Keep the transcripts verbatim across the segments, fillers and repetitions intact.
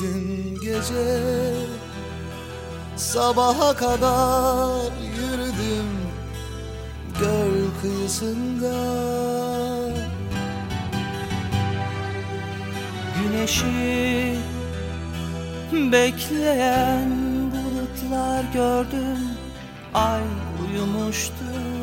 Dün gece sabaha kadar yürüdüm göl kıyısında. Güneşi bekleyen bulutlar gördüm, ay uyumuştu.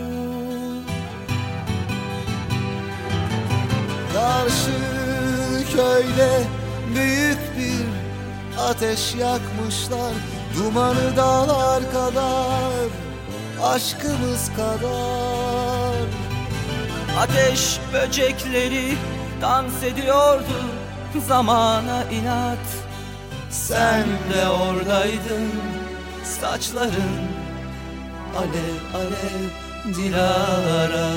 Karşı köyde büyük bir ateş yakmışlar, dumanı dağlar kadar, aşkımız kadar. Ateş böcekleri dans ediyordu zamana inat. Sen de oradaydın, saçların alev alev Dilara.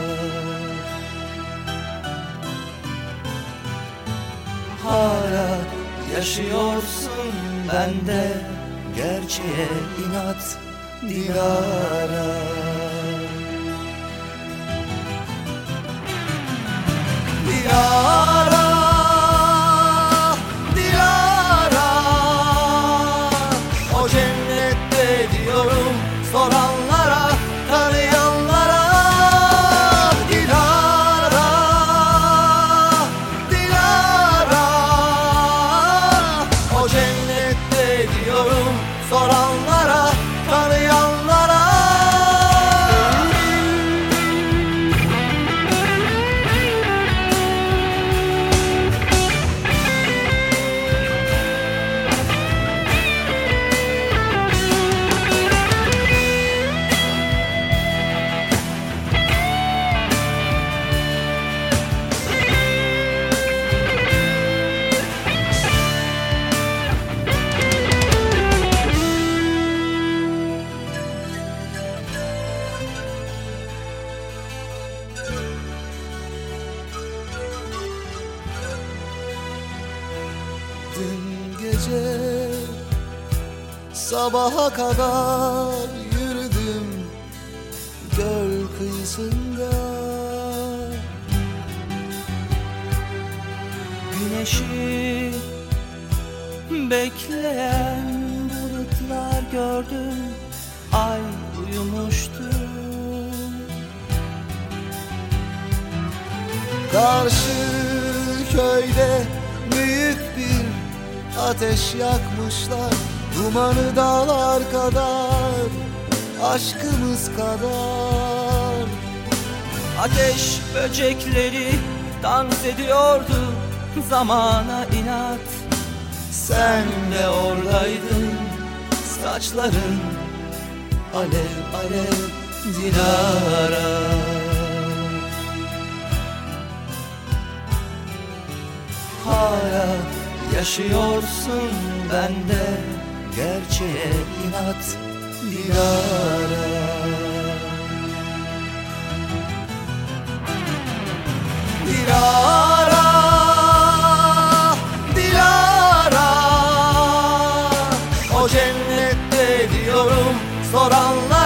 Hala yaşıyorsun bende, gerçeğe inat Dilara. Dilara, Dilara, o cennette diyorum soranlara, tanıyanlara. Dilara, Dilara, o cennette diyorum soranlara, tanıyanlara. Dün gece sabaha kadar yürüdüm göl kıyısında. Güneşi bekleyen bulutlar gördüm, ay uyumuştu. Karşı köyde büyük bir ateş yakmışlar, dumanı dağlar kadar, aşkımız kadar. Ateş böcekleri dans ediyordu zamana inat. Sen de oradaydın, saçların alev alev Dilara. Hala yaşıyorsun bende, gerçeğe inat Dilara. Dilara, Dilara, o cennette diyorum soranlara.